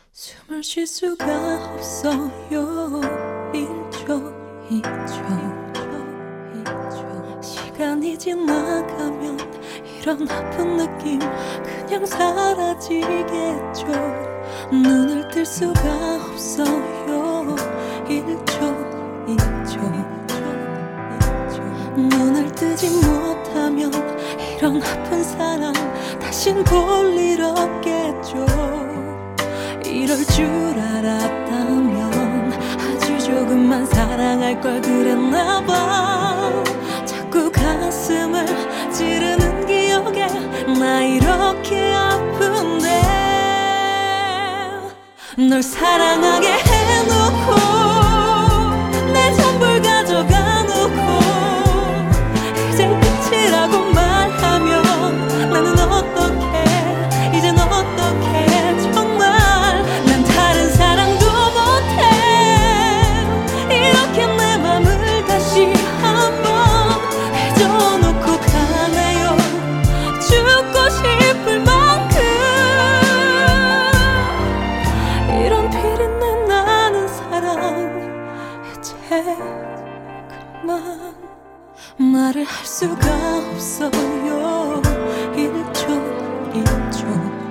숨을 쉴 수가 없어요. 1초 2초 시간이 지나가면 이런 아픈 느낌 그냥 사라지겠죠. 눈을 뜰 수가 없어요. 1초 2초 눈을 뜨지 못하면 이런 아픈 사랑 다신 볼 일 없겠죠. 이럴 줄 알았다면 아주 조금만 사랑할 걸 그랬나봐. 자꾸 가슴을 찌르는 기억에 나 이렇게 아픈데 널 사랑하게 해놓고 내 전부를 가져가 놓고 이젠 끝이라고 말하면 나는 어떡해. 이젠 어떡해. 정말 난 다른 사랑도 못해. 이렇게 내 맘을 다시 한번 해줘놓고 가네요. 죽고 싶을 만큼 이런 비린내 나는 사랑 이제 그만. 말을 할 수가 없어요. 1초 2초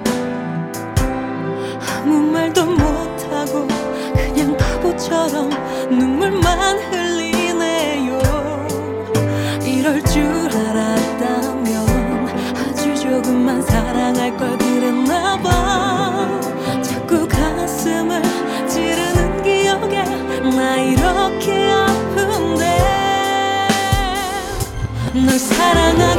아무 말도 못하고 그냥 바보처럼 눈물만 흘리네요. 이럴 줄 알았다면 아주 조금만 사랑할 걸 그랬나봐. 자꾸 가슴을 찌르는 기억에 나 이렇게 아픈데 널 사랑하게